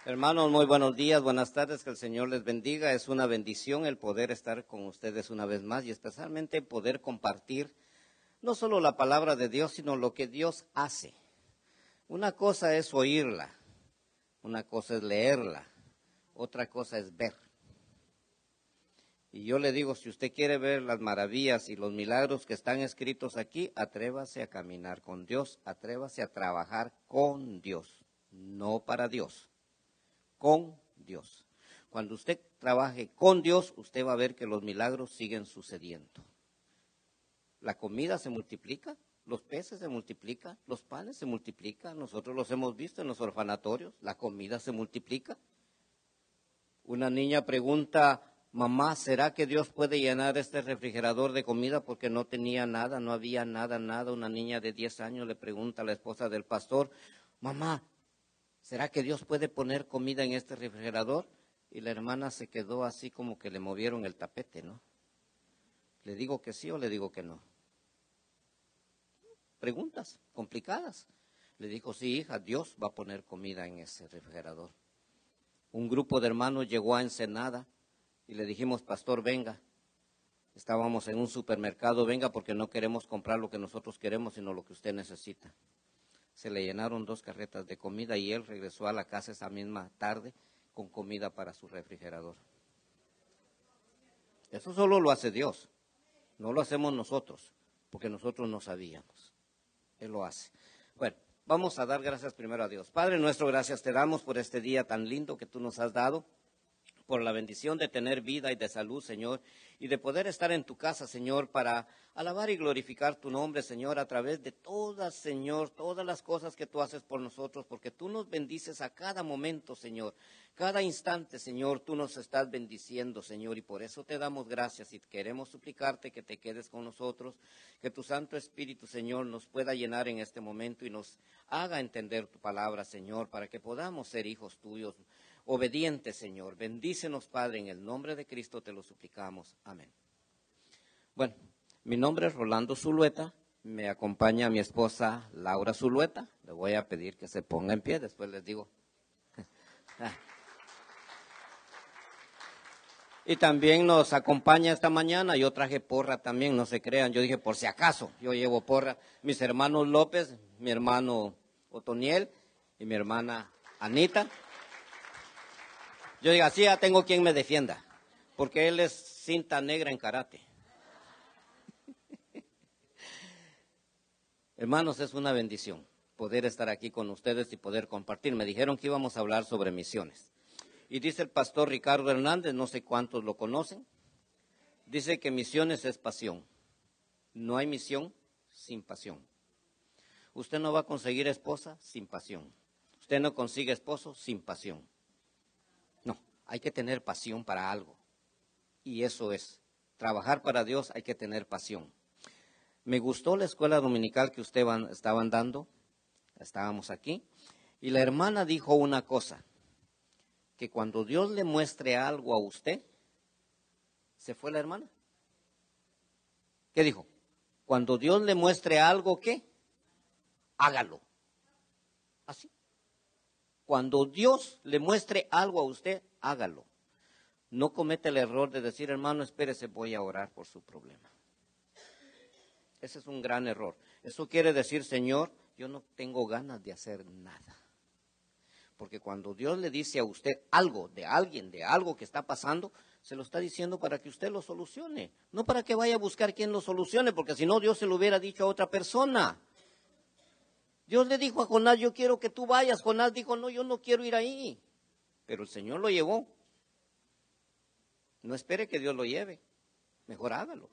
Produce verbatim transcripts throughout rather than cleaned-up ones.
Hermanos, muy buenos días, buenas tardes, que el Señor les bendiga. Es una bendición el poder estar con ustedes una vez más y especialmente poder compartir no solo la palabra de Dios, sino lo que Dios hace. Una cosa es oírla, una cosa es leerla, otra cosa es ver. Y yo le digo, si usted quiere ver las maravillas y los milagros que están escritos aquí, atrévase a caminar con Dios, atrévase a trabajar con Dios, no para Dios. Con Dios. Cuando usted trabaje con Dios, usted va a ver que los milagros siguen sucediendo. La comida se multiplica, los peces se multiplican, los panes se multiplican. Nosotros los hemos visto en los orfanatorios, la comida se multiplica. Una niña pregunta, mamá, ¿será que Dios puede llenar este refrigerador de comida? Porque no tenía nada, no había nada, nada. Una niña de diez años le pregunta a la esposa del pastor, mamá, ¿será que Dios puede poner comida en este refrigerador? Y la hermana se quedó así como que le movieron el tapete, ¿no? ¿Le digo que sí o le digo que no? Preguntas complicadas. Le dijo, sí, hija, Dios va a poner comida en ese refrigerador. Un grupo de hermanos llegó a Ensenada y le dijimos, pastor, venga. Estábamos en un supermercado, venga porque no queremos comprar lo que nosotros queremos, sino lo que usted necesita. Se le llenaron dos carretas de comida y él regresó a la casa esa misma tarde con comida para su refrigerador. Eso solo lo hace Dios, no lo hacemos nosotros, porque nosotros no sabíamos. Él lo hace. Bueno, vamos a dar gracias primero a Dios. Padre nuestro, gracias te damos por este día tan lindo que tú nos has dado, por la bendición de tener vida y de salud, Señor, y de poder estar en tu casa, Señor, para alabar y glorificar tu nombre, Señor, a través de todas, Señor, todas las cosas que tú haces por nosotros, porque tú nos bendices a cada momento, Señor, cada instante, Señor, tú nos estás bendiciendo, Señor, y por eso te damos gracias y queremos suplicarte que te quedes con nosotros, que tu Santo Espíritu, Señor, nos pueda llenar en este momento y nos haga entender tu palabra, Señor, para que podamos ser hijos tuyos, obediente, Señor. Bendícenos, Padre, en el nombre de Cristo te lo suplicamos. Amén. Bueno, mi nombre es Rolando Zulueta, me acompaña mi esposa Laura Zulueta. Le voy a pedir que se ponga en pie, después les digo. Y también nos acompaña esta mañana, yo traje porra también, no se crean, yo dije por si acaso, yo llevo porra. Mis hermanos López, mi hermano Otoniel y mi hermana Anita. Yo digo, así ya tengo quien me defienda, porque él es cinta negra en karate. Hermanos, es una bendición poder estar aquí con ustedes y poder compartir. Me dijeron que íbamos a hablar sobre misiones. Y dice el pastor Ricardo Hernández, no sé cuántos lo conocen, dice que misiones es pasión. No hay misión sin pasión. Usted no va a conseguir esposa sin pasión. Usted no consigue esposo sin pasión. Hay que tener pasión para algo, y eso es, trabajar para Dios hay que tener pasión. Me gustó la escuela dominical que ustedes estaban dando, estábamos aquí, y la hermana dijo una cosa, que cuando Dios le muestre algo a usted, ¿se fue la hermana? ¿Qué dijo? Cuando Dios le muestre algo, ¿qué? Hágalo. Así. Cuando Dios le muestre algo a usted, hágalo. No cometa el error de decir, hermano, espérese, voy a orar por su problema. Ese es un gran error. Eso quiere decir, Señor, yo no tengo ganas de hacer nada. Porque cuando Dios le dice a usted algo de alguien, de algo que está pasando, se lo está diciendo para que usted lo solucione. No para que vaya a buscar quien lo solucione, porque si no, Dios se lo hubiera dicho a otra persona. Dios le dijo a Jonás, yo quiero que tú vayas. Jonás dijo, no, yo no quiero ir ahí. Pero el Señor lo llevó. No espere que Dios lo lleve. Mejor hágalo.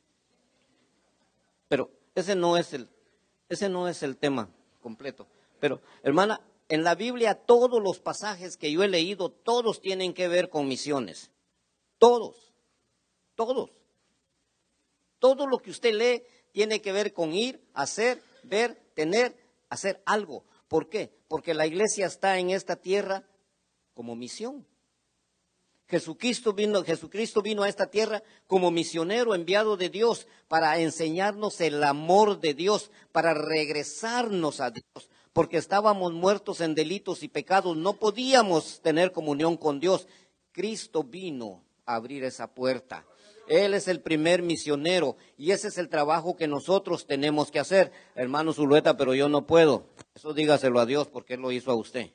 Pero ese no es el, ese no es el tema completo. Pero, hermana, en la Biblia todos los pasajes que yo he leído, todos tienen que ver con misiones. Todos. Todos. Todo lo que usted lee tiene que ver con ir, hacer, ver, tener, hacer algo. ¿Por qué? Porque la iglesia está en esta tierra como misión. Jesucristo vino, Jesucristo vino a esta tierra como misionero enviado de Dios para enseñarnos el amor de Dios, para regresarnos a Dios, porque estábamos muertos en delitos y pecados, no podíamos tener comunión con Dios. Cristo vino a abrir esa puerta. Él es el primer misionero y ese es el trabajo que nosotros tenemos que hacer. Hermano Zulueta, pero yo no puedo. Eso dígaselo a Dios porque Él lo hizo a usted.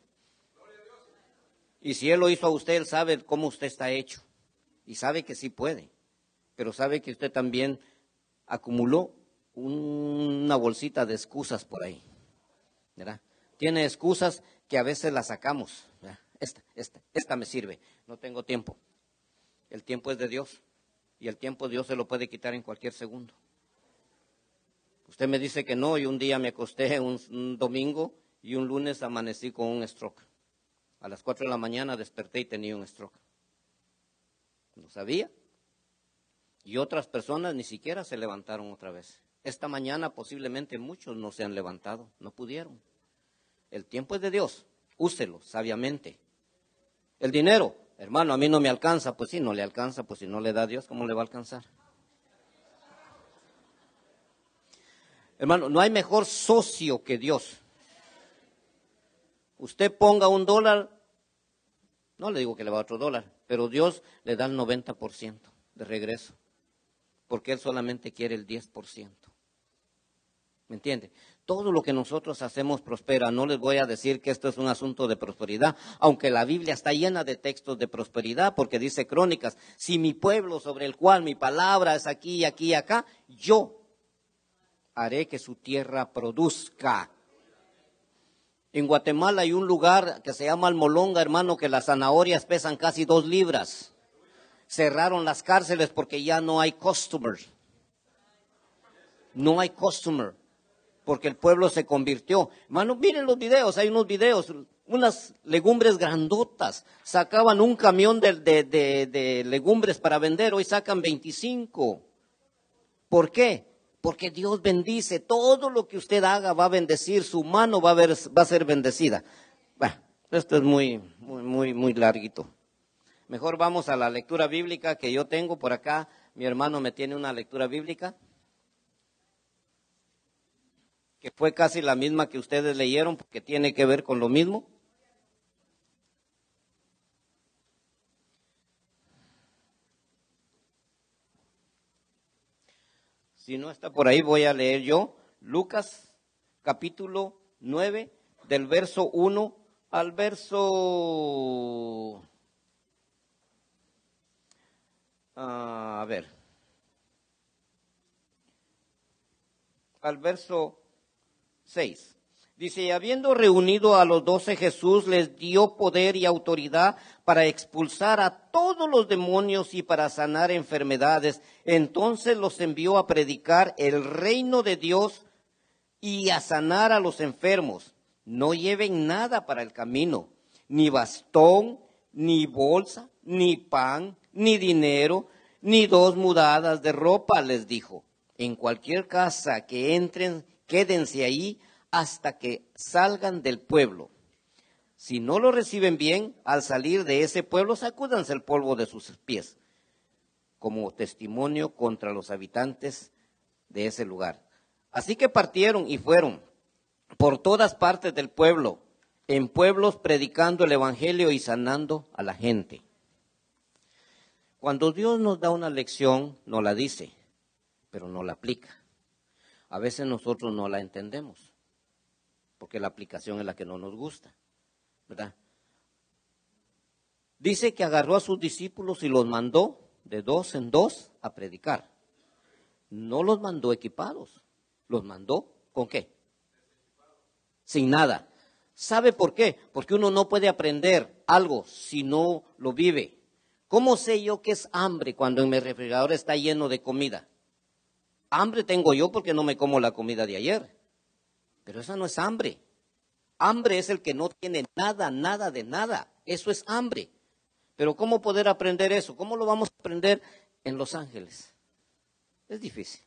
Y si Él lo hizo a usted, Él sabe cómo usted está hecho. Y sabe que sí puede. Pero sabe que usted también acumuló una bolsita de excusas por ahí. ¿Verdad? Tiene excusas que a veces las sacamos. ¿Verdad? Esta, esta, esta me sirve. No tengo tiempo. El tiempo es de Dios. Y el tiempo Dios se lo puede quitar en cualquier segundo. Usted me dice que no, y un día me acosté un, un domingo y un lunes amanecí con un stroke. A las cuatro de la mañana desperté y tenía un stroke. No sabía. Y otras personas ni siquiera se levantaron otra vez. Esta mañana posiblemente muchos no se han levantado, no pudieron. El tiempo es de Dios, úselo sabiamente. El dinero, hermano, a mí no me alcanza, pues sí, no le alcanza, pues si no le da a Dios, ¿cómo le va a alcanzar? Hermano, no hay mejor socio que Dios. Usted ponga un dólar, no le digo que le va a otro dólar, pero Dios le da el noventa por ciento de regreso, porque Él solamente quiere el diez por ciento. ¿Me entiende? Todo lo que nosotros hacemos prospera. No les voy a decir que esto es un asunto de prosperidad, aunque la Biblia está llena de textos de prosperidad, porque dice Crónicas, si mi pueblo sobre el cual mi palabra es aquí, aquí y acá, yo haré que su tierra produzca. En Guatemala hay un lugar que se llama Almolonga, hermano, que las zanahorias pesan casi dos libras. Cerraron las cárceles porque ya no hay customers. No hay customer. Porque el pueblo se convirtió. Hermano, miren los videos, hay unos videos, unas legumbres grandotas. Sacaban un camión de, de, de, de legumbres para vender, hoy sacan veinticinco. ¿Por qué? Porque Dios bendice. Todo lo que usted haga va a bendecir, su mano va a, ver, va a ser bendecida. Bueno, esto es muy, muy, muy, muy larguito. Mejor vamos a la lectura bíblica que yo tengo por acá. Mi hermano me tiene una lectura bíblica que fue casi la misma que ustedes leyeron, porque tiene que ver con lo mismo. Si no está por ahí, voy a leer yo. Lucas, capítulo nueve, del verso uno al verso... Uh, a ver. Al verso seis. Dice, y habiendo reunido a los doce, Jesús les dio poder y autoridad para expulsar a todos los demonios y para sanar enfermedades. Entonces los envió a predicar el reino de Dios y a sanar a los enfermos. No lleven nada para el camino, ni bastón, ni bolsa, ni pan, ni dinero, ni dos mudadas de ropa, les dijo. En cualquier casa que entren, quédense ahí hasta que salgan del pueblo. Si no lo reciben bien, al salir de ese pueblo, sacúdanse el polvo de sus pies, como testimonio contra los habitantes de ese lugar. Así que partieron y fueron por todas partes del pueblo, en pueblos predicando el evangelio y sanando a la gente. Cuando Dios nos da una lección, nos la dice, pero no la aplica. A veces nosotros no la entendemos, porque la aplicación es la que no nos gusta, ¿verdad? Dice que agarró a sus discípulos y los mandó de dos en dos a predicar. No los mandó equipados, los mandó ¿con qué? Sin nada. ¿Sabe por qué? Porque uno no puede aprender algo si no lo vive. ¿Cómo sé yo que es hambre cuando en mi refrigerador está lleno de comida? Hambre tengo yo porque no me como la comida de ayer. Pero esa no es hambre. Hambre es el que no tiene nada, nada de nada. Eso es hambre. Pero ¿cómo poder aprender eso? ¿Cómo lo vamos a aprender en Los Ángeles? Es difícil.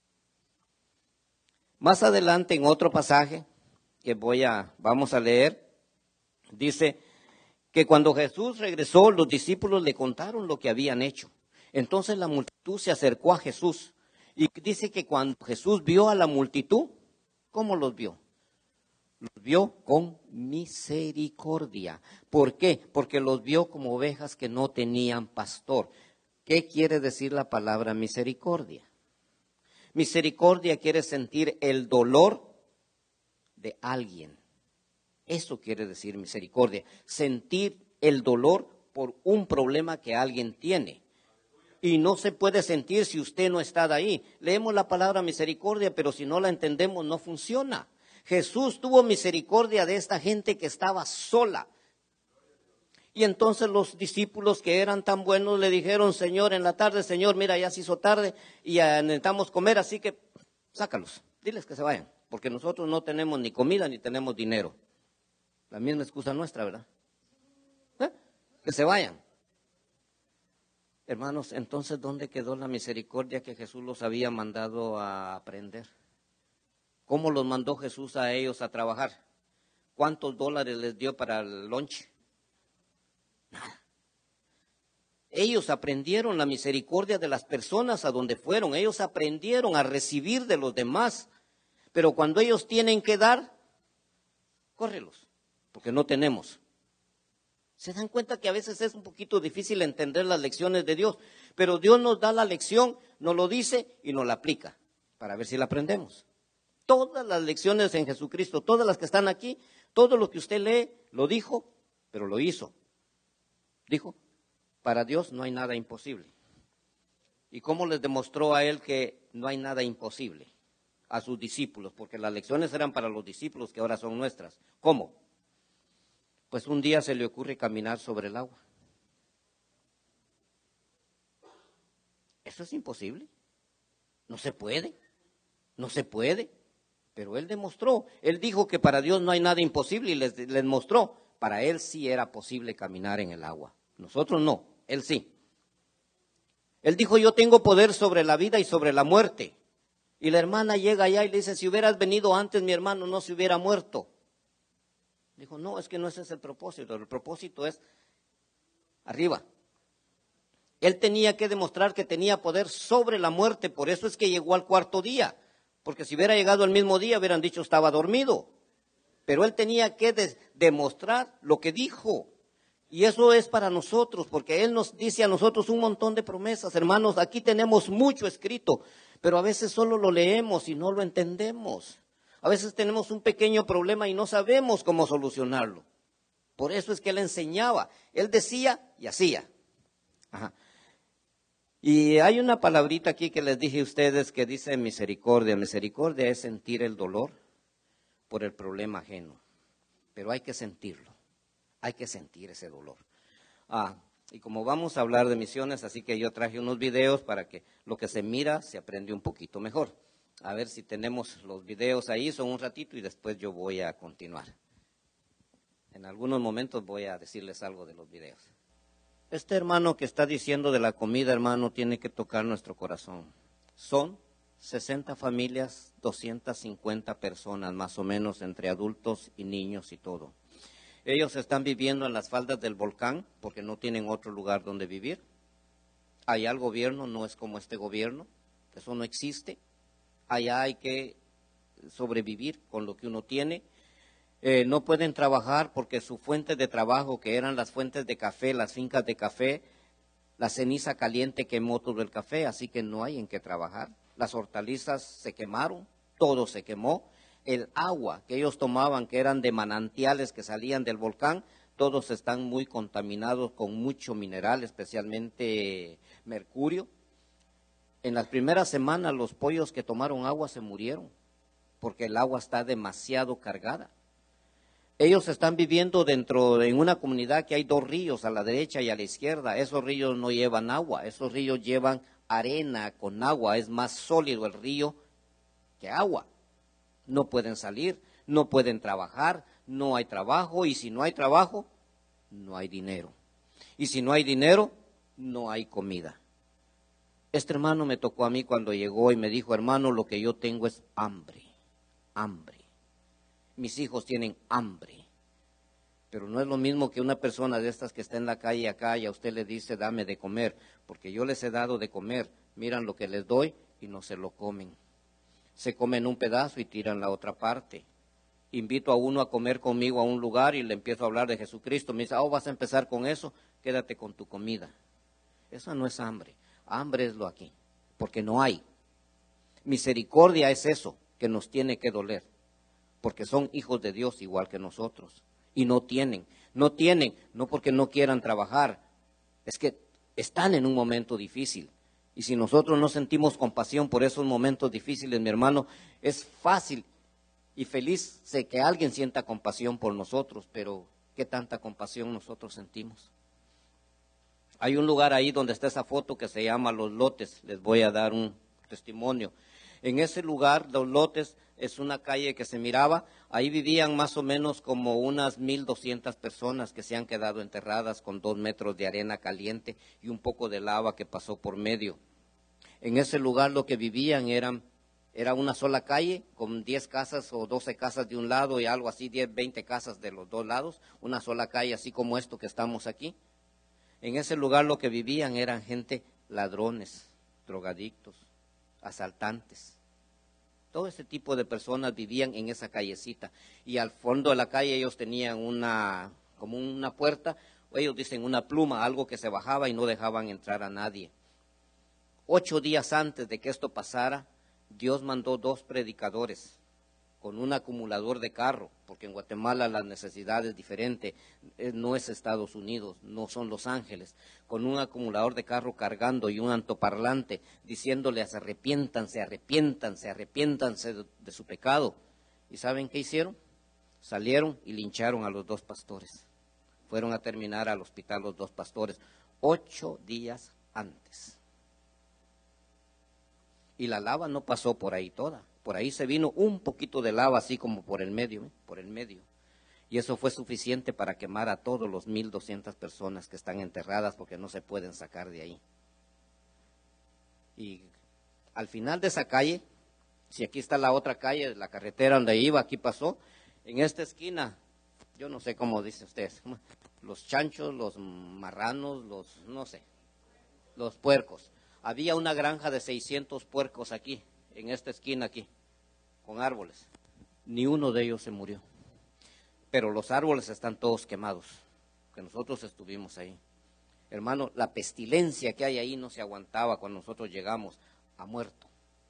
Más adelante en otro pasaje que voy a, vamos a leer, dice que cuando Jesús regresó, los discípulos le contaron lo que habían hecho. Entonces la multitud se acercó a Jesús y dice que cuando Jesús vio a la multitud, ¿cómo los vio? Los vio con misericordia. ¿Por qué? Porque los vio como ovejas que no tenían pastor. ¿Qué quiere decir la palabra misericordia? Misericordia quiere sentir el dolor de alguien. Eso quiere decir misericordia. Sentir el dolor por un problema que alguien tiene. Y no se puede sentir si usted no está ahí. Leemos la palabra misericordia, pero si no la entendemos no funciona. Jesús tuvo misericordia de esta gente que estaba sola. Y entonces los discípulos que eran tan buenos le dijeron, Señor, en la tarde, Señor, mira, ya se hizo tarde y ya necesitamos comer, así que sácalos, diles que se vayan, porque nosotros no tenemos ni comida ni tenemos dinero. La misma excusa nuestra, ¿verdad? ¿Eh? Que se vayan. Hermanos, entonces, ¿dónde quedó la misericordia que Jesús los había mandado a aprender? ¿Cómo los mandó Jesús a ellos a trabajar? ¿Cuántos dólares les dio para el lunch? Nada. Ellos aprendieron la misericordia de las personas a donde fueron. Ellos aprendieron a recibir de los demás. Pero cuando ellos tienen que dar, córrelos, porque no tenemos. ¿Se dan cuenta que a veces es un poquito difícil entender las lecciones de Dios? Pero Dios nos da la lección, nos lo dice y nos la aplica para ver si la aprendemos. Todas las lecciones en Jesucristo, todas las que están aquí, todo lo que usted lee, lo dijo, pero lo hizo. Dijo, para Dios no hay nada imposible. ¿Y cómo les demostró a él que no hay nada imposible? A sus discípulos, porque las lecciones eran para los discípulos que ahora son nuestras. ¿Cómo? Pues un día se le ocurre caminar sobre el agua. ¿Eso es imposible? No se puede, no se puede. Pero él demostró, él dijo que para Dios no hay nada imposible y les, les mostró, para él sí era posible caminar en el agua. Nosotros no, él sí. Él dijo, yo tengo poder sobre la vida y sobre la muerte. Y la hermana llega allá y le dice, si hubieras venido antes, mi hermano no se hubiera muerto. Dijo, no, es que no ese es el propósito, el propósito es arriba. Él tenía que demostrar que tenía poder sobre la muerte, por eso es que llegó al cuarto día. Porque si hubiera llegado el mismo día, hubieran dicho estaba dormido. Pero él tenía que de- demostrar lo que dijo. Y eso es para nosotros, porque él nos dice a nosotros un montón de promesas. Hermanos, aquí tenemos mucho escrito, pero a veces solo lo leemos y no lo entendemos. A veces tenemos un pequeño problema y no sabemos cómo solucionarlo. Por eso es que él enseñaba. Él decía y hacía. Ajá. Y hay una palabrita aquí que les dije a ustedes que dice misericordia. Misericordia es sentir el dolor por el problema ajeno. Pero hay que sentirlo. Hay que sentir ese dolor. Ah, y como vamos a hablar de misiones, así que yo traje unos videos para que lo que se mira se aprende un poquito mejor. A ver si tenemos los videos ahí, son un ratito y después yo voy a continuar. En algunos momentos voy a decirles algo de los videos. Este hermano que está diciendo de la comida, hermano, tiene que tocar nuestro corazón. Son sesenta familias, doscientas cincuenta personas, más o menos, entre adultos y niños y todo. Ellos están viviendo en las faldas del volcán porque no tienen otro lugar donde vivir. Allá el gobierno no es como este gobierno, eso no existe. Allá hay que sobrevivir con lo que uno tiene. Eh, no pueden trabajar porque su fuente de trabajo, que eran las fuentes de café, las fincas de café, la ceniza caliente quemó todo el café, así que no hay en qué trabajar. Las hortalizas se quemaron, todo se quemó. El agua que ellos tomaban, que eran de manantiales que salían del volcán, todos están muy contaminados con mucho mineral, especialmente mercurio. En las primeras semanas los pollos que tomaron agua se murieron porque el agua está demasiado cargada. Ellos están viviendo dentro de una comunidad que hay dos ríos, a la derecha y a la izquierda. Esos ríos no llevan agua, esos ríos llevan arena con agua. Es más sólido el río que agua. No pueden salir, no pueden trabajar, no hay trabajo, y si no hay trabajo, no hay dinero. Y si no hay dinero, no hay comida. Este hermano me tocó a mí cuando llegó y me dijo, hermano, lo que yo tengo es hambre, hambre. Mis hijos tienen hambre. Pero no es lo mismo que una persona de estas que está en la calle acá y a usted le dice, dame de comer, porque yo les he dado de comer, miran lo que les doy y no se lo comen. Se comen un pedazo y tiran la otra parte. invito a uno a comer conmigo a un lugar y le empiezo a hablar de Jesucristo. Me dice, oh, vas a empezar con eso, quédate con tu comida. Eso no es hambre. Hambre es lo aquí, porque no hay. Misericordia es eso que nos tiene que doler, porque son hijos de Dios igual que nosotros. Y no tienen, no tienen, no porque no quieran trabajar, es que están en un momento difícil. Y si nosotros no sentimos compasión por esos momentos difíciles, mi hermano, es fácil y feliz sé que alguien sienta compasión por nosotros, pero ¿qué tanta compasión nosotros sentimos? Hay un lugar ahí donde está esa foto que se llama Los Lotes, les voy a dar un testimonio. En ese lugar, Los Lotes, es una calle que se miraba, ahí vivían más o menos como unas mil doscientas personas que se han quedado enterradas con dos metros de arena caliente y un poco de lava que pasó por medio. En ese lugar lo que vivían eran, era una sola calle con diez casas o doce casas de un lado y algo así, diez, veinte casas de los dos lados, una sola calle así como esto que estamos aquí. En ese lugar lo que vivían eran gente ladrones, drogadictos, asaltantes. Todo ese tipo de personas vivían en esa callecita. Y al fondo de la calle ellos tenían una, como una puerta, ellos dicen una pluma, algo que se bajaba y no dejaban entrar a nadie. Ocho días antes de que esto pasara, Dios mandó dos predicadores con un acumulador de carro, porque en Guatemala la necesidad es diferente, no es Estados Unidos, no son Los Ángeles, con un acumulador de carro cargando y un altoparlante diciéndoles arrepiéntanse, arrepiéntanse, arrepiéntanse de, de su pecado. ¿Y saben qué hicieron? Salieron y lincharon a los dos pastores. Fueron a terminar al hospital los dos pastores, ocho días antes. Y la lava no pasó por ahí toda. Por ahí se vino un poquito de lava, así como por el medio, ¿eh? por el medio. Y eso fue suficiente para quemar a todos los mil doscientas personas que están enterradas porque no se pueden sacar de ahí. Y al final de esa calle, si aquí está la otra calle, la carretera donde iba, aquí pasó, en esta esquina, yo no sé cómo dice usted, los chanchos, los marranos, los, no sé, los puercos. Había una granja de seiscientos puercos aquí, en esta esquina aquí, con árboles. Ni uno de ellos se murió. Pero los árboles están todos quemados, que nosotros estuvimos ahí. Hermano, la pestilencia que hay ahí no se aguantaba cuando nosotros llegamos, ha muerto.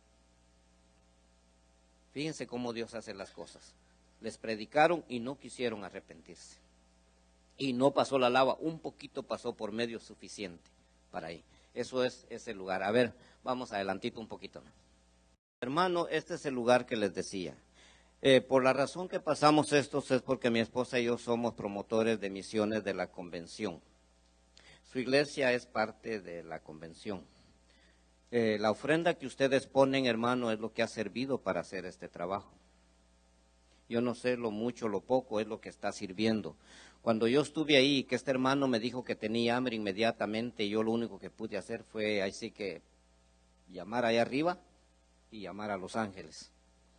Fíjense cómo Dios hace las cosas. Les predicaron y no quisieron arrepentirse. Y no pasó la lava, un poquito pasó por medio suficiente para ahí. Eso es ese lugar. A ver, vamos adelantito un poquito. Hermano, este es el lugar que les decía. Eh, por la razón que pasamos estos es porque mi esposa y yo somos promotores de misiones de la convención. Su iglesia es parte de la convención. Eh, la ofrenda que ustedes ponen, hermano, es lo que ha servido para hacer este trabajo. Yo no sé lo mucho, lo poco, es lo que está sirviendo. Cuando yo estuve ahí, que este hermano me dijo que tenía hambre inmediatamente, yo lo único que pude hacer fue, así que, llamar allá arriba y llamar a Los Ángeles.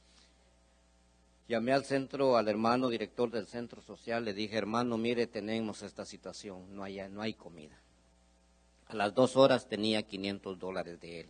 Llamé al centro, al hermano director del centro social, le dije, hermano, mire, tenemos esta situación, no hay, no hay comida. A las dos horas tenía quinientos dólares de él.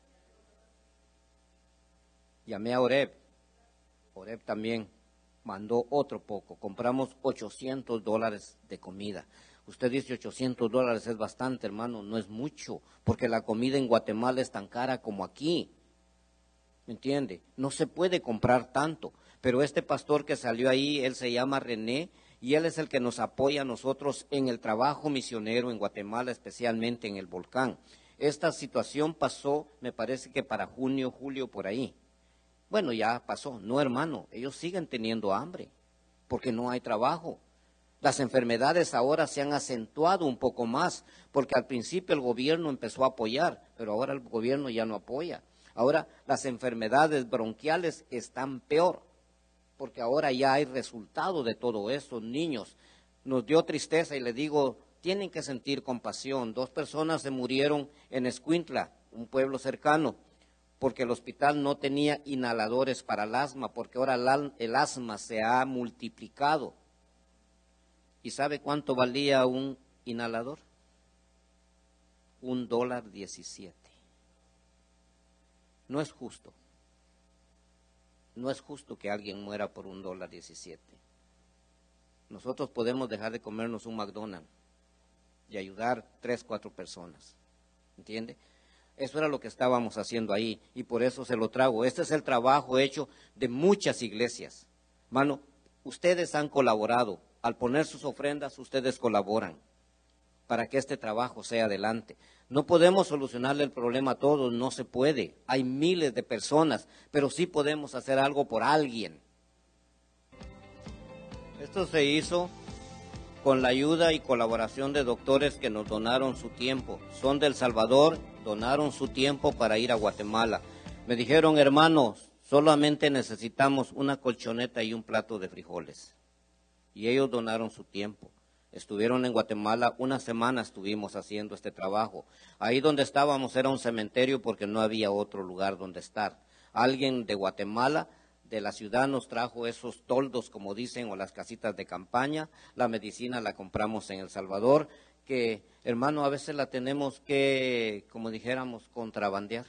Llamé a Oreb, Oreb también mandó otro poco, compramos ochocientos dólares de comida. Usted dice ochocientos dólares es bastante, hermano, no es mucho, porque la comida en Guatemala es tan cara como aquí. ¿Me entiende? No se puede comprar tanto, pero este pastor que salió ahí, él se llama René, y él es el que nos apoya a nosotros en el trabajo misionero en Guatemala, especialmente en el volcán. Esta situación pasó, me parece que para junio, julio, por ahí. Bueno, ya pasó. No, hermano, ellos siguen teniendo hambre, porque no hay trabajo. Las enfermedades ahora se han acentuado un poco más, porque al principio el gobierno empezó a apoyar, pero ahora el gobierno ya no apoya. Ahora las enfermedades bronquiales están peor, porque ahora ya hay resultado de todo eso. Niños, nos dio tristeza y le digo, tienen que sentir compasión. Dos personas se murieron en Escuintla, un pueblo cercano, porque el hospital no tenía inhaladores para el asma, porque ahora el asma se ha multiplicado. ¿Y sabe cuánto valía un inhalador? Un dólar diecisiete. No es justo. No es justo que alguien muera por un dólar diecisiete. Nosotros podemos dejar de comernos un McDonald's y ayudar tres, cuatro personas. ¿Entiende? Eso era lo que estábamos haciendo ahí y por eso se lo trago. Este es el trabajo hecho de muchas iglesias. Hermano, ustedes han colaborado. Al poner sus ofrendas, ustedes colaboran para que este trabajo sea adelante. No podemos solucionarle el problema a todos, no se puede. Hay miles de personas, pero sí podemos hacer algo por alguien. Esto se hizo con la ayuda y colaboración de doctores que nos donaron su tiempo. Son de El Salvador, donaron su tiempo para ir a Guatemala. Me dijeron, hermanos, solamente necesitamos una colchoneta y un plato de frijoles. Y ellos donaron su tiempo. Estuvieron en Guatemala, una semana estuvimos haciendo este trabajo. Ahí donde estábamos era un cementerio porque no había otro lugar donde estar. Alguien de Guatemala, de la ciudad, nos trajo esos toldos, como dicen, o las casitas de campaña. La medicina la compramos en El Salvador, que, hermano, a veces la tenemos que, como dijéramos, contrabandear.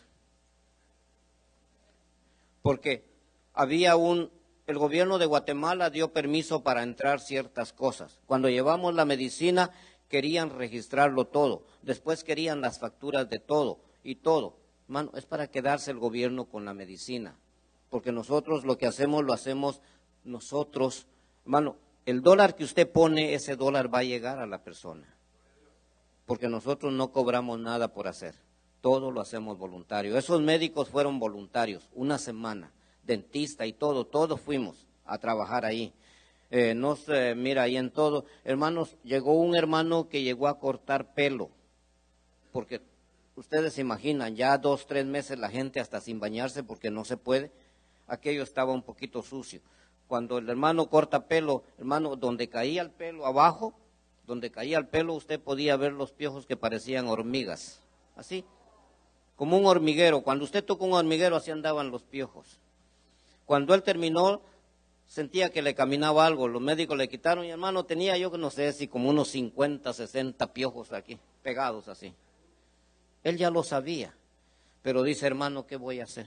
Porque había un... El gobierno de Guatemala dio permiso para entrar ciertas cosas. Cuando llevamos la medicina, querían registrarlo todo. Después querían las facturas de todo y todo. Hermano, es para quedarse el gobierno con la medicina. Porque nosotros lo que hacemos, lo hacemos nosotros. Hermano, el dólar que usted pone, ese dólar va a llegar a la persona. Porque nosotros no cobramos nada por hacer. Todo lo hacemos voluntario. Esos médicos fueron voluntarios, una semana. Dentista y todo, todos fuimos a trabajar ahí. Eh, no sé, mira, ahí en todo. Hermanos, llegó un hermano que llegó a cortar pelo. Porque ustedes se imaginan, ya dos, tres meses la gente hasta sin bañarse porque no se puede. Aquello estaba un poquito sucio. Cuando el hermano corta pelo, hermano, donde caía el pelo abajo, donde caía el pelo, usted podía ver los piojos que parecían hormigas. Así, como un hormiguero. Cuando usted toca un hormiguero, así andaban los piojos. Cuando él terminó, sentía que le caminaba algo. Los médicos le quitaron y, hermano, tenía yo, no sé si como unos cincuenta, sesenta piojos aquí, pegados así. Él ya lo sabía, pero dice, hermano, ¿qué voy a hacer?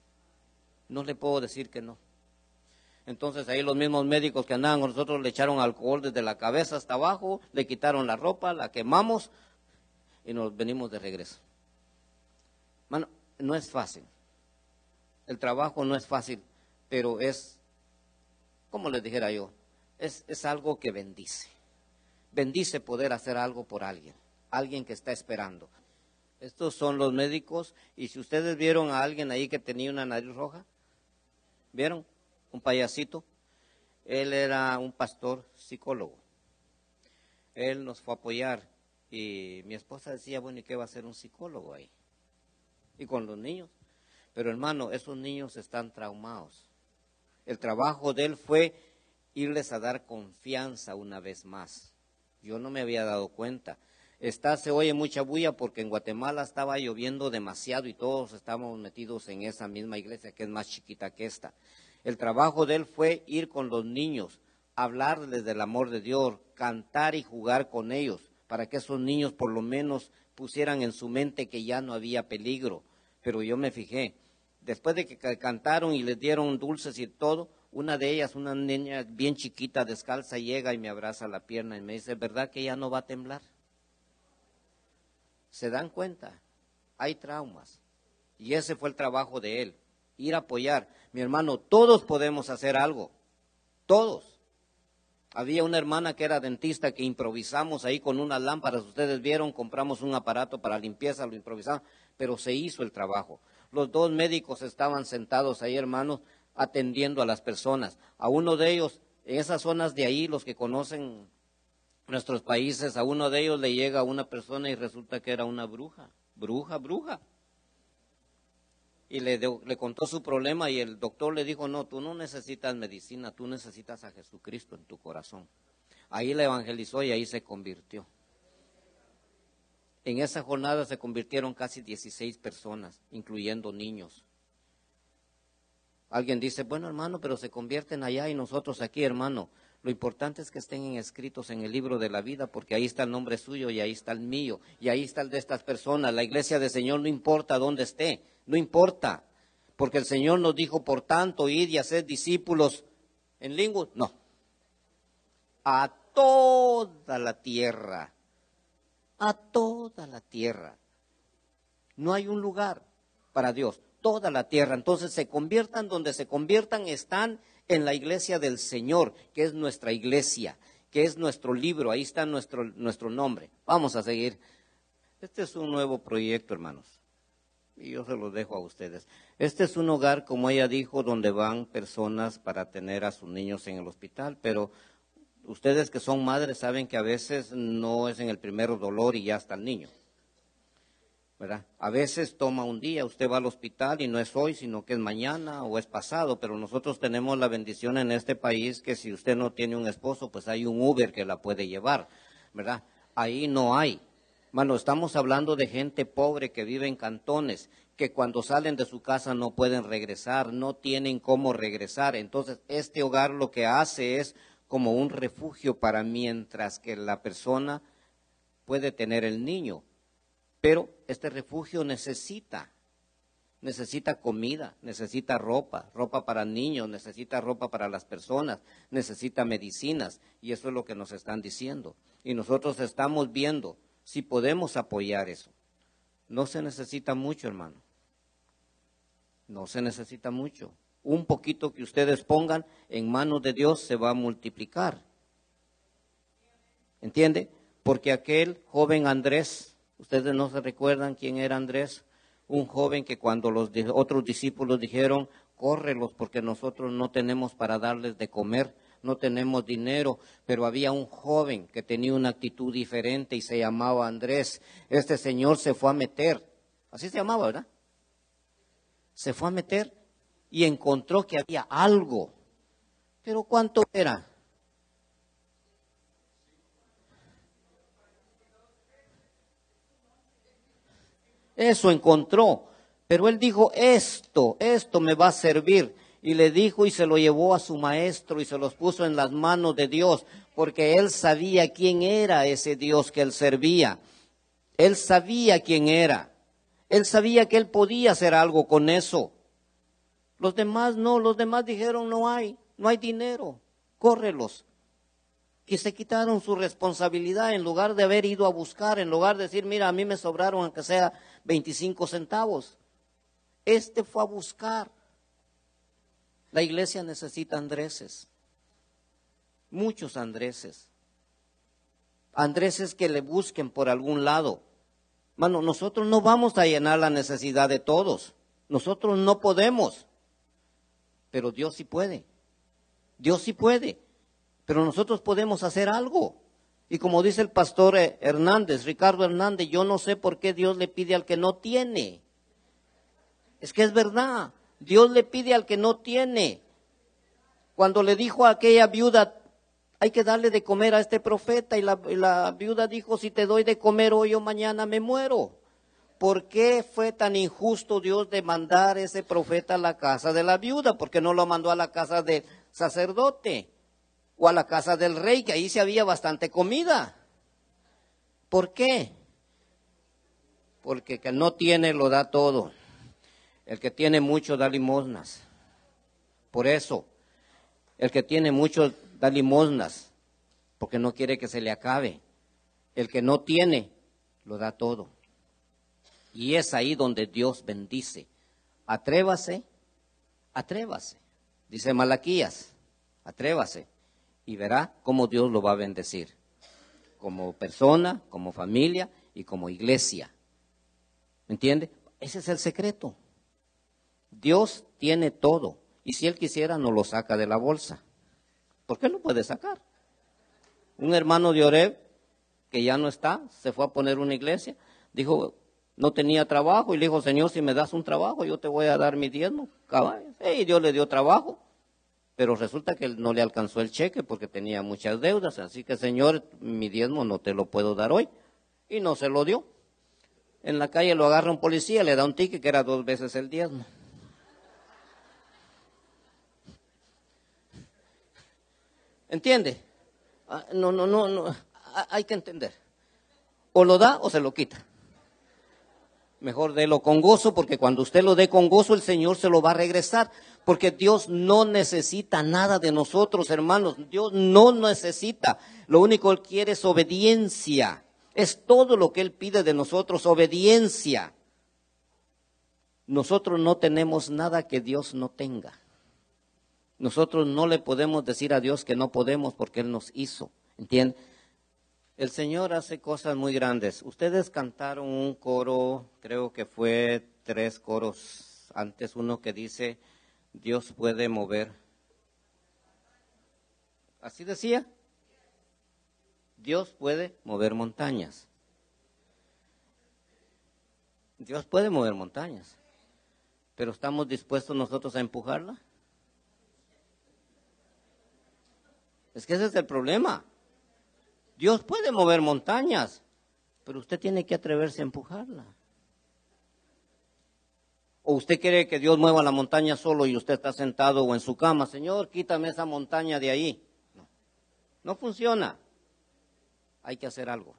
No le puedo decir que no. Entonces ahí los mismos médicos que andaban con nosotros le echaron alcohol desde la cabeza hasta abajo, le quitaron la ropa, la quemamos y nos venimos de regreso. Hermano, no es fácil. El trabajo no es fácil, pero es, como les dijera yo, es, es algo que bendice. Bendice poder hacer algo por alguien, alguien que está esperando. Estos son los médicos, y si ustedes vieron a alguien ahí que tenía una nariz roja, ¿vieron? Un payasito. Él era un pastor psicólogo. Él nos fue a apoyar, y mi esposa decía, bueno, ¿y qué va a hacer un psicólogo ahí? Y con los niños. Pero hermano, esos niños están traumados. El trabajo de él fue irles a dar confianza una vez más. Yo no me había dado cuenta. Está, se oye mucha bulla porque en Guatemala estaba lloviendo demasiado y todos estábamos metidos en esa misma iglesia que es más chiquita que esta. El trabajo de él fue ir con los niños, hablarles del amor de Dios, cantar y jugar con ellos, para que esos niños por lo menos pusieran en su mente que ya no había peligro. Pero yo me fijé, después de que cantaron y les dieron dulces y todo, una de ellas, una niña bien chiquita, descalza, llega y me abraza la pierna y me dice, ¿verdad que ya no va a temblar? ¿Se dan cuenta? Hay traumas. Y ese fue el trabajo de él, ir a apoyar. Mi hermano, todos podemos hacer algo, todos. Había una hermana que era dentista que improvisamos ahí con unas lámparas, ustedes vieron, compramos un aparato para limpieza, lo improvisamos, pero se hizo el trabajo. Los dos médicos estaban sentados ahí, hermanos, atendiendo a las personas. A uno de ellos, en esas zonas de ahí, los que conocen nuestros países, a uno de ellos le llega una persona y resulta que era una bruja, bruja, bruja. Y le, de, le contó su problema y el doctor le dijo, no, tú no necesitas medicina, tú necesitas a Jesucristo en tu corazón. Ahí la evangelizó y ahí se convirtió. En esa jornada se convirtieron casi dieciséis personas, incluyendo niños. Alguien dice, bueno hermano, pero se convierten allá y nosotros aquí, hermano. Lo importante es que estén escritos en el libro de la vida, porque ahí está el nombre suyo y ahí está el mío, y ahí está el de estas personas. La iglesia del Señor no importa dónde esté, no importa. Porque el Señor nos dijo, por tanto, id y haced discípulos en lengua. No. A toda la tierra. A toda la tierra. No hay un lugar para Dios. Toda la tierra. Entonces se conviertan donde se conviertan, están en la iglesia del Señor, que es nuestra iglesia, que es nuestro libro. Ahí está nuestro, nuestro nombre. Vamos a seguir. Este es un nuevo proyecto, hermanos. Y yo se los dejo a ustedes. Este es un hogar, como ella dijo, donde van personas para tener a sus niños en el hospital, pero ustedes que son madres saben que a veces no es en el primer dolor y ya está el niño, ¿verdad? A veces toma un día, usted va al hospital y no es hoy, sino que es mañana o es pasado, pero nosotros tenemos la bendición en este país que si usted no tiene un esposo, pues hay un Uber que la puede llevar, ¿verdad? Ahí no hay. Mano, estamos hablando de gente pobre que vive en cantones, que cuando salen de su casa no pueden regresar, no tienen cómo regresar. Entonces, este hogar lo que hace es como un refugio para mientras que la persona puede tener el niño. Pero este refugio necesita, necesita comida, necesita ropa, ropa para niños, necesita ropa para las personas, necesita medicinas. Y eso es lo que nos están diciendo. Y nosotros estamos viendo si podemos apoyar eso. No se necesita mucho, hermano. No se necesita mucho. Un poquito que ustedes pongan en manos de Dios se va a multiplicar. ¿Entiende? Porque aquel joven Andrés, ustedes no se recuerdan quién era Andrés, un joven que cuando los otros discípulos dijeron, córrelos porque nosotros no tenemos para darles de comer, no tenemos dinero, pero había un joven que tenía una actitud diferente y se llamaba Andrés. Este señor se fue a meter, así se llamaba, ¿verdad? Se fue a meter y encontró que había algo. ¿Pero cuánto era? Eso encontró, pero él dijo, esto, esto me va a servir. Y le dijo y se lo llevó a su maestro y se los puso en las manos de Dios, porque él sabía quién era ese Dios que él servía. Él sabía quién era. Él sabía que él podía hacer algo con eso. Los demás no, los demás dijeron no hay, no hay dinero, córrelos. Que se quitaron su responsabilidad en lugar de haber ido a buscar, en lugar de decir, mira, a mí me sobraron aunque sea veinticinco centavos. Este fue a buscar. La iglesia necesita Andreses, muchos Andreses, Andreses que le busquen por algún lado. Mano, nosotros no vamos a llenar la necesidad de todos, nosotros no podemos, pero Dios sí puede, Dios sí puede, pero nosotros podemos hacer algo. Y como dice el pastor Hernández, Ricardo Hernández, yo no sé por qué Dios le pide al que no tiene. Es que es verdad. Dios le pide al que no tiene. Cuando le dijo a aquella viuda, hay que darle de comer a este profeta, y la, y la viuda dijo, si te doy de comer hoy o mañana me muero. ¿Por qué fue tan injusto Dios de mandar ese profeta a la casa de la viuda? ¿Por qué no lo mandó a la casa del sacerdote o a la casa del rey, que ahí sí había bastante comida? ¿Por qué? Porque el que no tiene lo da todo. El que tiene mucho da limosnas. Por eso, el que tiene mucho da limosnas, porque no quiere que se le acabe. El que no tiene, lo da todo. Y es ahí donde Dios bendice. Atrévase, atrévase. Dice Malaquías, atrévase. Y verá cómo Dios lo va a bendecir. Como persona, como familia y como iglesia. ¿Me entiende? Ese es el secreto. Dios tiene todo, y si Él quisiera nos lo saca de la bolsa. ¿Por qué lo puede sacar? Un hermano de Oreb, que ya no está, se fue a poner una iglesia, dijo, no tenía trabajo, y le dijo, Señor, si me das un trabajo, yo te voy a dar mi diezmo. Y Dios le dio trabajo, pero resulta que no le alcanzó el cheque porque tenía muchas deudas, así que, Señor, mi diezmo no te lo puedo dar hoy, y no se lo dio. En la calle lo agarra un policía, le da un ticket que era dos veces el diezmo. ¿Entiende? Ah, no, no, no, no, hay que entender. O lo da o se lo quita. Mejor délo con gozo, porque cuando usted lo dé con gozo, el Señor se lo va a regresar. Porque Dios no necesita nada de nosotros, hermanos. Dios no necesita. Lo único que Él quiere es obediencia. Es todo lo que Él pide de nosotros, obediencia. Nosotros no tenemos nada que Dios no tenga. Nosotros no le podemos decir a Dios que no podemos porque Él nos hizo. ¿Entiende? El Señor hace cosas muy grandes. Ustedes cantaron un coro, creo que fue tres coros antes, uno que dice, Dios puede mover. ¿Así decía? Dios puede mover montañas. Dios puede mover montañas. Pero ¿estamos dispuestos nosotros a empujarla? Es que ese es el problema. Dios puede mover montañas, pero usted tiene que atreverse a empujarla. O usted quiere que Dios mueva la montaña solo y usted está sentado o en su cama, Señor, quítame esa montaña de ahí. No, no funciona. Hay que hacer algo.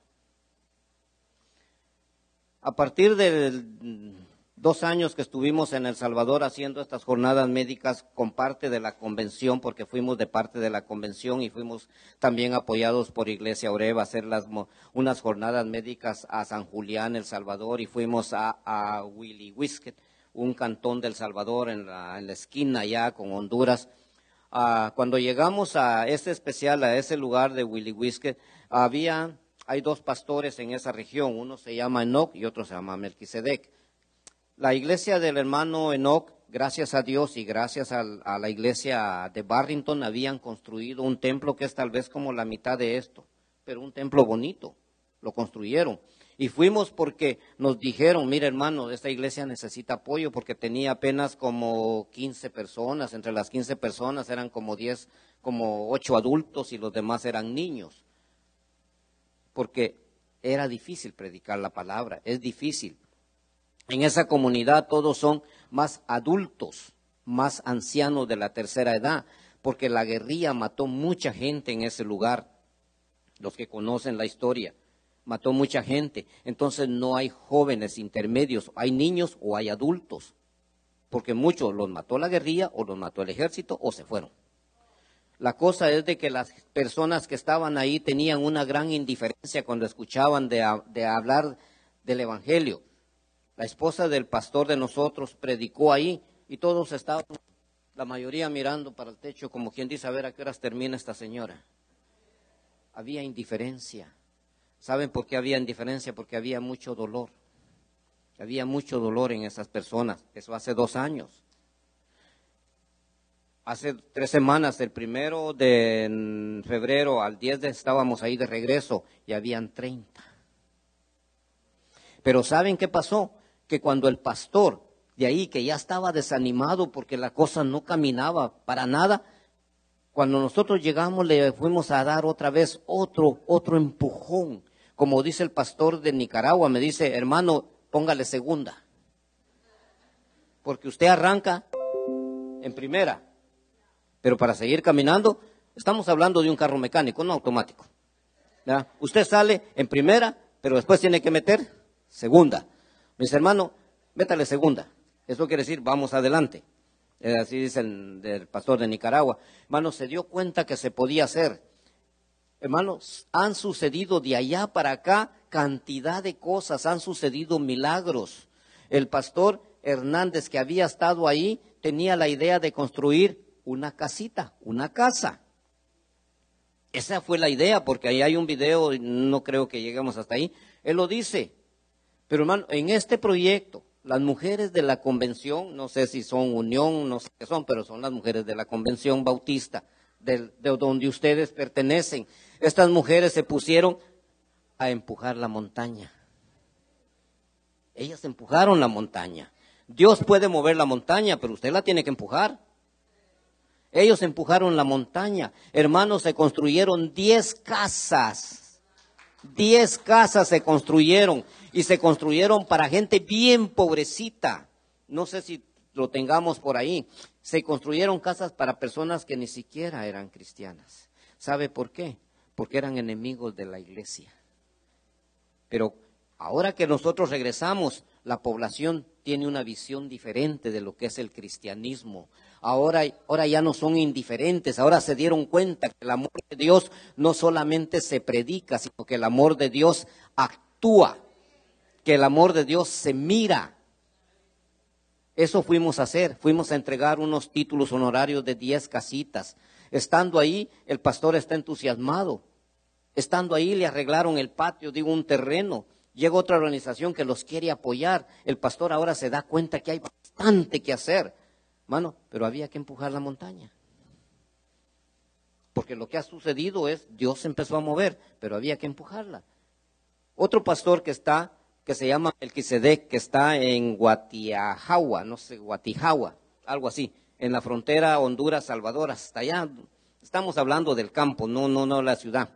A partir de dos años que estuvimos en El Salvador haciendo estas jornadas médicas con parte de la convención, porque fuimos de parte de la convención y fuimos también apoyados por Iglesia Oreb a hacer las, unas jornadas médicas a San Julián, El Salvador, y fuimos a, a Williwisket, un cantón del Salvador en la, en la esquina allá con Honduras. Uh, cuando llegamos a ese especial, a ese lugar de Williwisket, había, hay dos pastores en esa región, uno se llama Enoch y otro se llama Melquisedec. La iglesia del hermano Enoch, gracias a Dios y gracias a, a la iglesia de Barrington, habían construido un templo que es tal vez como la mitad de esto, pero un templo bonito, lo construyeron. Y fuimos porque nos dijeron, mira hermano, esta iglesia necesita apoyo porque tenía apenas como quince personas, entre las quince personas eran como diez, como ocho adultos y los demás eran niños. Porque era difícil predicar la palabra, es difícil. En esa comunidad todos son más adultos, más ancianos de la tercera edad, porque la guerrilla mató mucha gente en ese lugar, los que conocen la historia, mató mucha gente. Entonces no hay jóvenes intermedios, hay niños o hay adultos, porque muchos los mató la guerrilla o los mató el ejército o se fueron. La cosa es de que las personas que estaban ahí tenían una gran indiferencia cuando escuchaban de, de hablar del evangelio. La esposa del pastor de nosotros predicó ahí y todos estaban, la mayoría mirando para el techo como quien dice, a ver a qué horas termina esta señora. Había indiferencia. ¿Saben por qué había indiferencia? Porque había mucho dolor. Había mucho dolor en esas personas. Eso hace dos años. Hace tres semanas, el primero de febrero al diez de estábamos ahí de regreso y habían treinta. Pero ¿saben qué pasó? Que cuando el pastor de ahí, que ya estaba desanimado porque la cosa no caminaba para nada, cuando nosotros llegamos le fuimos a dar otra vez otro, otro empujón. Como dice el pastor de Nicaragua, me dice, hermano, póngale segunda. Porque usted arranca en primera, pero para seguir caminando, estamos hablando de un carro mecánico, no automático. ¿Ya? Usted sale en primera, pero después tiene que meter segunda. Mis hermanos, métale segunda. Eso quiere decir, vamos adelante. Eh, así dice el, el pastor de Nicaragua. Hermanos, se dio cuenta que se podía hacer. Hermanos, han sucedido de allá para acá cantidad de cosas, han sucedido milagros. El pastor Hernández, que había estado ahí, tenía la idea de construir una casita, una casa. Esa fue la idea, porque ahí hay un video, no creo que lleguemos hasta ahí. Él lo dice. Pero hermano, en este proyecto, las mujeres de la convención, no sé si son unión, no sé qué son, pero son las mujeres de la convención bautista, de, de donde ustedes pertenecen. Estas mujeres se pusieron a empujar la montaña. Ellas empujaron la montaña. Dios puede mover la montaña, pero usted la tiene que empujar. Ellos empujaron la montaña. Hermanos, se construyeron diez casas. Diez casas se construyeron y se construyeron para gente bien pobrecita. No sé si lo tengamos por ahí. Se construyeron casas para personas que ni siquiera eran cristianas. ¿Sabe por qué? Porque eran enemigos de la iglesia. Pero Ahora que nosotros regresamos, la población tiene una visión diferente de lo que es el cristianismo. Ahora, ahora ya no son indiferentes, ahora se dieron cuenta que el amor de Dios no solamente se predica, sino que el amor de Dios actúa, que el amor de Dios se mira. Eso fuimos a hacer, fuimos a entregar unos títulos honorarios de diez casitas. Estando ahí, el pastor está entusiasmado. Estando ahí, le arreglaron el patio, digo, un terreno. Llega otra organización que los quiere apoyar. El pastor ahora se da cuenta que hay bastante que hacer. Mano, pero había que empujar la montaña. Porque lo que ha sucedido es, Dios empezó a mover, pero había que empujarla. Otro pastor que está, que se llama Melquisedec, que está en Guatiajahua, no sé, Guatijahua, algo así, en la frontera Honduras-Salvador, hasta allá. Estamos hablando del campo, no, no, no la ciudad.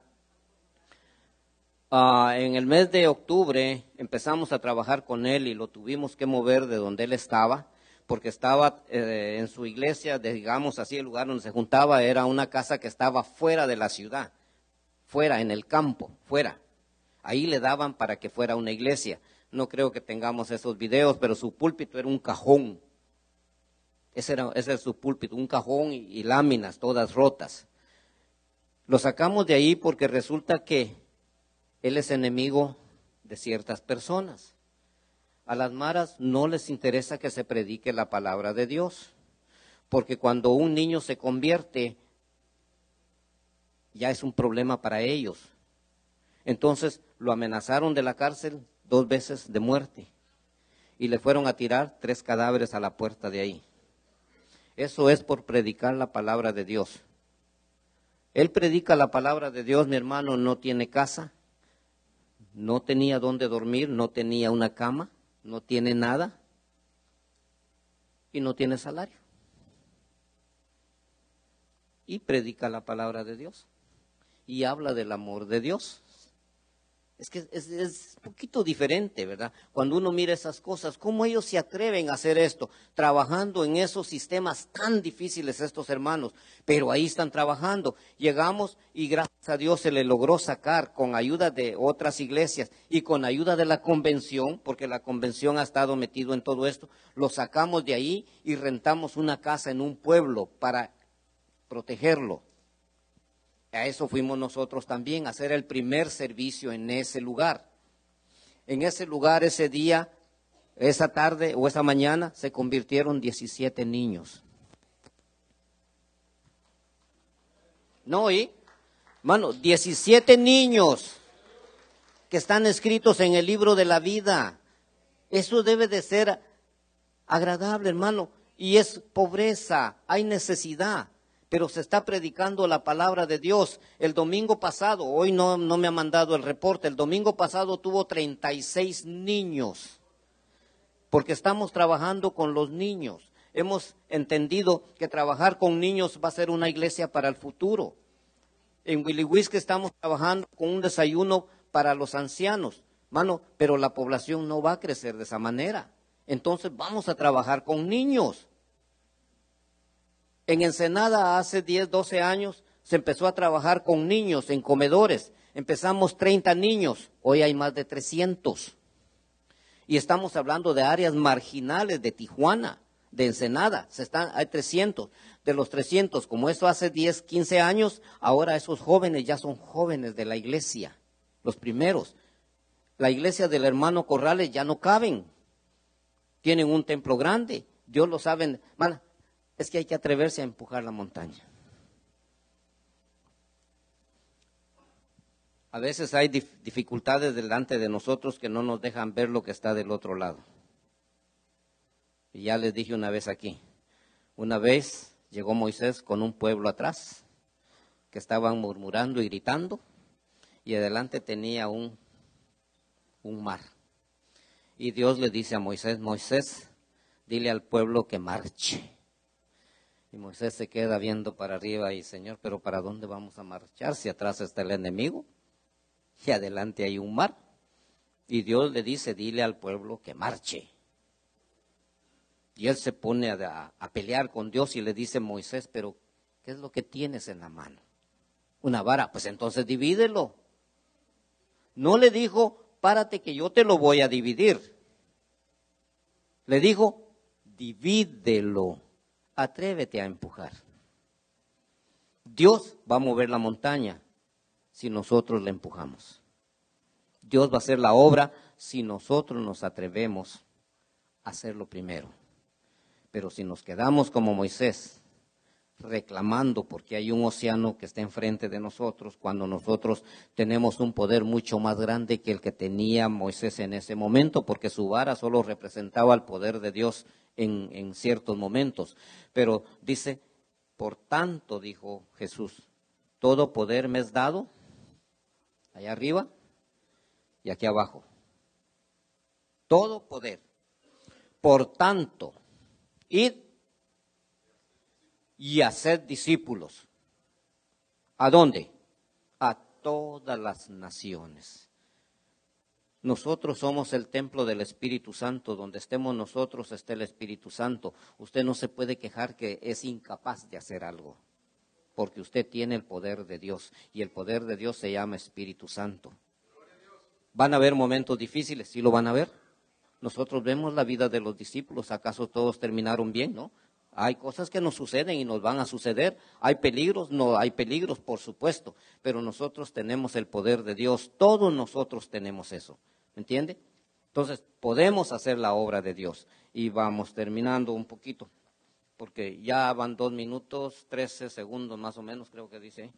Uh, en el mes de octubre empezamos a trabajar con él y lo tuvimos que mover de donde él estaba, porque estaba eh, en su iglesia, digamos así, el lugar donde se juntaba era una casa que estaba fuera de la ciudad, fuera, en el campo, fuera. Ahí le daban para que fuera una iglesia. No creo que tengamos esos videos, pero su púlpito era un cajón. Ese era, ese era su púlpito, un cajón y, y láminas todas rotas. Lo sacamos de ahí porque resulta que él es enemigo de ciertas personas. A las maras no les interesa que se predique la palabra de Dios, porque cuando un niño se convierte, ya es un problema para ellos. Entonces lo amenazaron de la cárcel dos veces de muerte y le fueron a tirar tres cadáveres a la puerta de ahí. Eso es por predicar la palabra de Dios. Él predica la palabra de Dios, mi hermano, no tiene casa. No tenía dónde dormir, no tenía una cama, no tiene nada y no tiene salario. Y predica la palabra de Dios y habla del amor de Dios. Es que es, es un poquito diferente, ¿verdad? Cuando uno mira esas cosas, ¿cómo ellos se atreven a hacer esto? Trabajando en esos sistemas tan difíciles estos hermanos, pero ahí están trabajando. Llegamos y gracias a Dios se le logró sacar con ayuda de otras iglesias y con ayuda de la convención, porque la convención ha estado metido en todo esto, lo sacamos de ahí y rentamos una casa en un pueblo para protegerlo. A eso fuimos nosotros también, a hacer el primer servicio en ese lugar. En ese lugar, ese día, esa tarde o esa mañana, se convirtieron diecisiete niños. No, ¿y? Mano, diecisiete niños que están escritos en el libro de la vida. Eso debe de ser agradable, hermano. Y es pobreza, hay necesidad. Pero se está predicando la palabra de Dios. El domingo pasado, hoy no, no me ha mandado el reporte, el domingo pasado tuvo treinta y seis niños, porque estamos trabajando con los niños. Hemos entendido que trabajar con niños va a ser una iglesia para el futuro. En Williwisque estamos trabajando con un desayuno para los ancianos, mano, pero la población no va a crecer de esa manera. Entonces vamos a trabajar con niños. En Ensenada hace diez, doce años se empezó a trabajar con niños en comedores. Empezamos treinta niños, hoy hay más de trescientos. Y estamos hablando de áreas marginales de Tijuana, de Ensenada, se están, hay trescientos. De los trescientos, como eso hace diez, quince años, ahora esos jóvenes ya son jóvenes de la iglesia, los primeros. La iglesia del hermano Corrales ya no caben, tienen un templo grande, Dios lo sabe. Man, es que hay que atreverse a empujar la montaña. A veces hay dif- dificultades delante de nosotros que no nos dejan ver lo que está del otro lado. Y ya les dije una vez aquí, una vez llegó Moisés con un pueblo atrás, que estaban murmurando y gritando, y adelante tenía un, un mar. Y Dios le dice a Moisés, Moisés, dile al pueblo que marche. Y Moisés se queda viendo para arriba y, Señor, ¿pero para dónde vamos a marchar si atrás está el enemigo y adelante hay un mar? Y Dios le dice, dile al pueblo que marche. Y él se pone a, a pelear con Dios y le dice, Moisés, ¿pero qué es lo que tienes en la mano? Una vara, pues entonces divídelo. No le dijo, párate que yo te lo voy a dividir. Le dijo, divídelo, atrévete a empujar. Dios va a mover la montaña si nosotros la empujamos. Dios va a hacer la obra si nosotros nos atrevemos a hacerlo primero. Pero si nos quedamos como Moisés, reclamando porque hay un océano que está enfrente de nosotros, cuando nosotros tenemos un poder mucho más grande que el que tenía Moisés en ese momento, porque su vara solo representaba el poder de Dios en, en ciertos momentos. Pero dice, por tanto, dijo Jesús, todo poder me es dado, allá arriba y aquí abajo. Todo poder. Por tanto, id y haced discípulos. ¿A dónde? A todas las naciones. Nosotros somos el templo del Espíritu Santo. Donde estemos nosotros está el Espíritu Santo. Usted no se puede quejar que es incapaz de hacer algo, porque usted tiene el poder de Dios, y el poder de Dios se llama Espíritu Santo. ¿Van a haber momentos difíciles? Sí lo van a ver. Nosotros vemos la vida de los discípulos. ¿Acaso todos terminaron bien? No. Hay cosas que nos suceden y nos van a suceder. Hay peligros, no hay peligros, por supuesto. Pero nosotros tenemos el poder de Dios. Todos nosotros tenemos eso. ¿Me entiende? Entonces, podemos hacer la obra de Dios. Y vamos terminando un poquito, porque ya van dos minutos, trece segundos más o menos, creo que dice.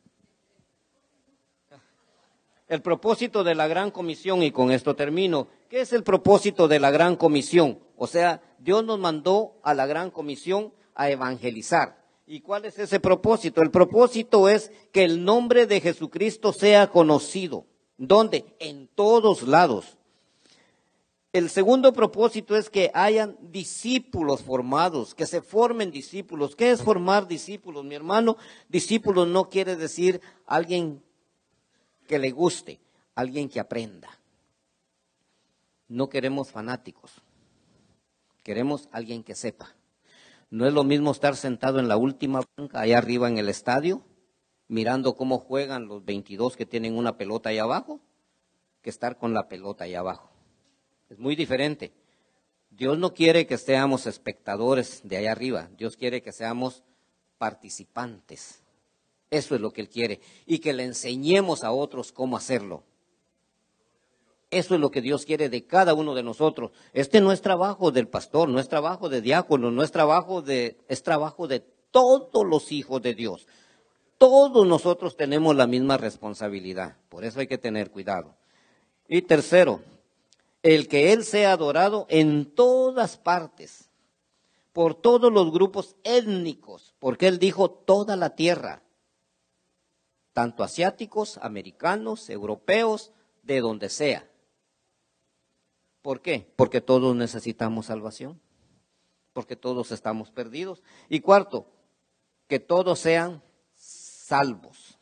El propósito de la Gran Comisión, y con esto termino. ¿Qué es el propósito de la Gran Comisión? O sea, Dios nos mandó a la Gran Comisión a evangelizar. ¿Y cuál es ese propósito? El propósito es que el nombre de Jesucristo sea conocido. ¿Dónde? En todos lados. El segundo propósito es que hayan discípulos formados, que se formen discípulos. ¿Qué es formar discípulos, mi hermano? Discípulos no quiere decir alguien que le guste, alguien que aprenda. No queremos fanáticos, queremos alguien que sepa. No es lo mismo estar sentado en la última banca allá arriba en el estadio, mirando cómo juegan los veintidós que tienen una pelota allá abajo, que estar con la pelota allá abajo. Es muy diferente. Dios no quiere que seamos espectadores de allá arriba, Dios quiere que seamos participantes. Eso es lo que Él quiere, y que le enseñemos a otros cómo hacerlo. Eso es lo que Dios quiere de cada uno de nosotros. Este no es trabajo del pastor, no es trabajo de diácono, no es trabajo de, es trabajo de todos los hijos de Dios. Todos nosotros tenemos la misma responsabilidad, por eso hay que tener cuidado. Y tercero, el que Él sea adorado en todas partes, por todos los grupos étnicos, porque Él dijo toda la tierra, tanto asiáticos, americanos, europeos, de donde sea. ¿Por qué? Porque todos necesitamos salvación, porque todos estamos perdidos. Y cuarto, que todos sean salvos.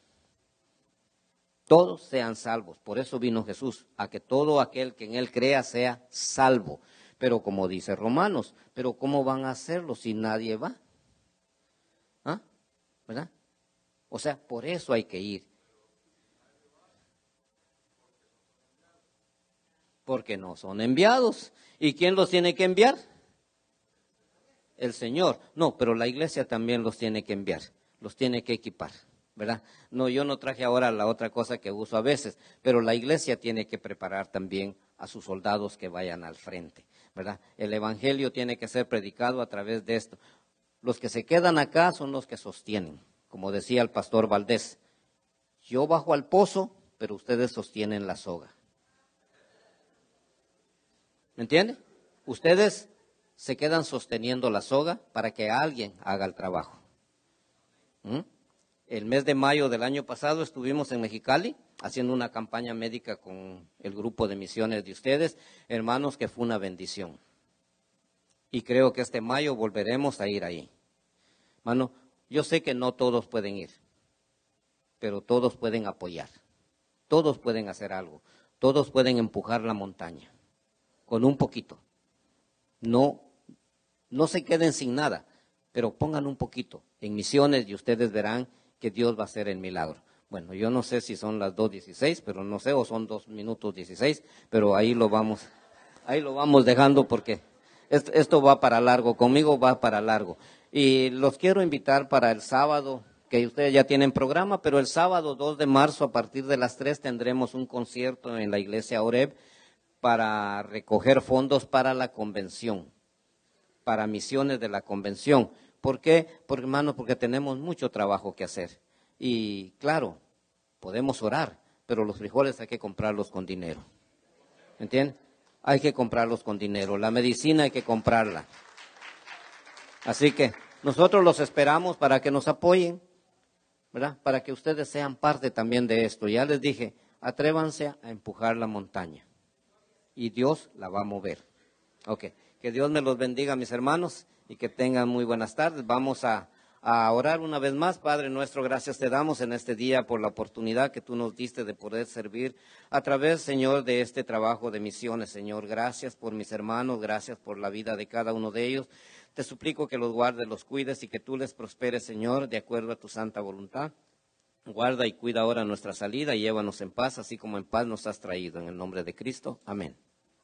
Todos sean salvos. Por eso vino Jesús, a que todo aquel que en Él crea sea salvo. Pero como dice Romanos, ¿pero cómo van a hacerlo si nadie va? ¿Ah? ¿Verdad? O sea, por eso hay que ir. Porque no son enviados. ¿Y quién los tiene que enviar? El Señor. No, pero la iglesia también los tiene que enviar, los tiene que equipar, ¿verdad? No, yo no traje ahora la otra cosa que uso a veces, pero la iglesia tiene que preparar también a sus soldados que vayan al frente, ¿verdad? El evangelio tiene que ser predicado a través de esto. Los que se quedan acá son los que sostienen, como decía el pastor Valdés, yo bajo al pozo, pero ustedes sostienen la soga. ¿Me entiende? Ustedes se quedan sosteniendo la soga para que alguien haga el trabajo. ¿Mm? El mes de mayo del año pasado estuvimos en Mexicali haciendo una campaña médica con el grupo de misiones de ustedes, hermanos, que fue una bendición. Y creo que este mayo volveremos a ir ahí. Hermano, yo sé que no todos pueden ir, pero todos pueden apoyar, todos pueden hacer algo, todos pueden empujar la montaña. Con un poquito. No, no se queden sin nada, pero pongan un poquito en misiones y ustedes verán que Dios va a hacer el milagro. Bueno, yo no sé si son las dos dieciséis, pero no sé, o son dos minutos dieciséis, pero ahí lo vamos, ahí lo vamos dejando porque esto, esto va para largo, conmigo va para largo. Y los quiero invitar para el sábado, que ustedes ya tienen programa, pero el sábado dos de marzo a partir de las tres tendremos un concierto en la iglesia Oreb para recoger fondos para la convención, para misiones de la convención. ¿Por qué? Porque, hermano, porque tenemos mucho trabajo que hacer. Y claro, podemos orar, pero los frijoles hay que comprarlos con dinero. ¿Me entienden? Hay que comprarlos con dinero. La medicina hay que comprarla. Así que nosotros los esperamos para que nos apoyen, ¿verdad? Para que ustedes sean parte también de esto. Ya les dije, atrévanse a empujar la montaña y Dios la va a mover. Ok, que Dios me los bendiga, mis hermanos, y que tengan muy buenas tardes. Vamos a, a orar una vez más. Padre nuestro, gracias te damos en este día por la oportunidad que tú nos diste de poder servir a través, Señor, de este trabajo de misiones, Señor. Gracias por mis hermanos, gracias por la vida de cada uno de ellos. Te suplico que los guardes, los cuides y que tú les prosperes, Señor, de acuerdo a tu santa voluntad. Guarda y cuida ahora nuestra salida y llévanos en paz, así como en paz nos has traído. En el nombre de Cristo. Amén.